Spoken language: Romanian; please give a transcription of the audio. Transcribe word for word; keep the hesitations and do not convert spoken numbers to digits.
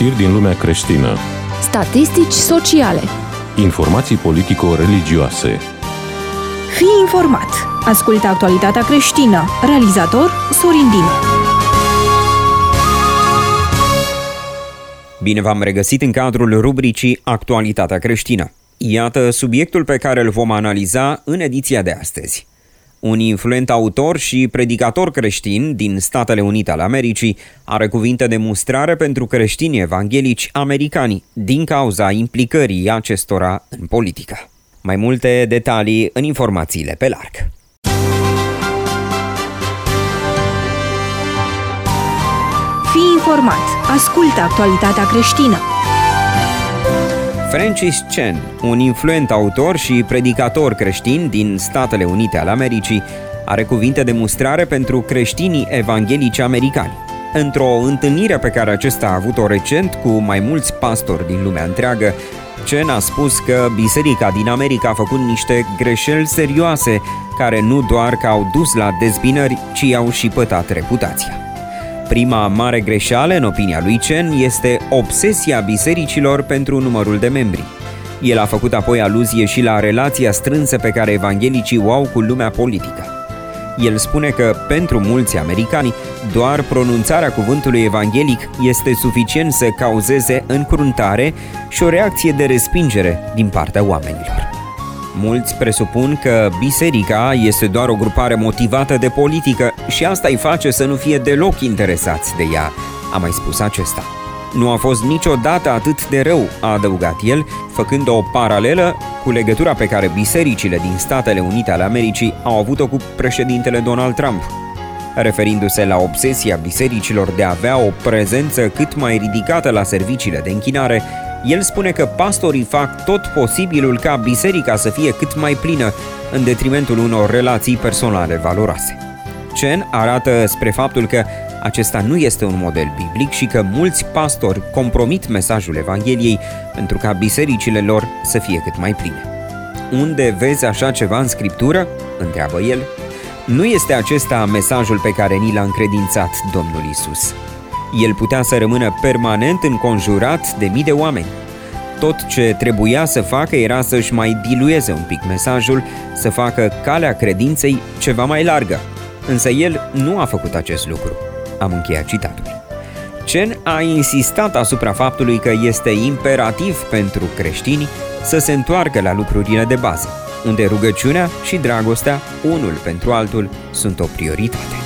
Știri din lumea creștină. Statistici sociale. Informații politico-religioase. Fii informat. Ascultă actualitatea creștină. Realizator Sorin Dinu. Bine v-am regăsit în cadrul rubricii Actualitatea creștină. Iată subiectul pe care îl vom analiza în ediția de astăzi. Un influent autor și predicator creștin din Statele Unite ale Americii are cuvinte de mustrare pentru creștinii evanghelici americani din cauza implicării acestora în politică. Mai multe detalii în informațiile pe larg. Fii informat. Ascultă actualitatea creștină. Francis Chan, un influent autor și predicator creștin din Statele Unite ale Americii, are cuvinte de mustrare pentru creștinii evanghelici americani. Într-o întâlnire pe care acesta a avut-o recent cu mai mulți pastori din lumea întreagă, Chan a spus că biserica din America a făcut niște greșeli serioase, care nu doar că au dus la dezbinări, ci i-au și pătat reputația. Prima mare greșeală, în opinia lui Chan, este obsesia bisericilor pentru numărul de membri. El a făcut apoi aluzie și la relația strânsă pe care evanghelicii o au cu lumea politică. El spune că, pentru mulți americani, doar pronunțarea cuvântului evanghelic este suficient să cauzeze încruntare și o reacție de respingere din partea oamenilor. Mulți presupun că biserica este doar o grupare motivată de politică și asta îi face să nu fie deloc interesați de ea, a mai spus acesta. Nu a fost niciodată atât de rău, a adăugat el, făcând o paralelă cu legătura pe care bisericile din Statele Unite ale Americii au avut-o cu președintele Donald Trump. Referindu-se la obsesia bisericilor de a avea o prezență cât mai ridicată la serviciile de închinare, el spune că pastorii fac tot posibilul ca biserica să fie cât mai plină, în detrimentul unor relații personale valoroase. Chan arată spre faptul că acesta nu este un model biblic și că mulți pastori compromit mesajul Evangheliei pentru ca bisericile lor să fie cât mai pline. Unde vezi așa ceva în Scriptură? Întreabă el. Nu este acesta mesajul pe care ni l-a încredințat Domnul Iisus. El putea să rămână permanent înconjurat de mii de oameni. Tot ce trebuia să facă era să-și mai dilueze un pic mesajul, să facă calea credinței ceva mai largă. Însă el nu a făcut acest lucru. Am încheiat citatul. Chan a insistat asupra faptului că este imperativ pentru creștini să se întoarcă la lucrurile de bază, unde rugăciunea și dragostea, unul pentru altul, sunt o prioritate.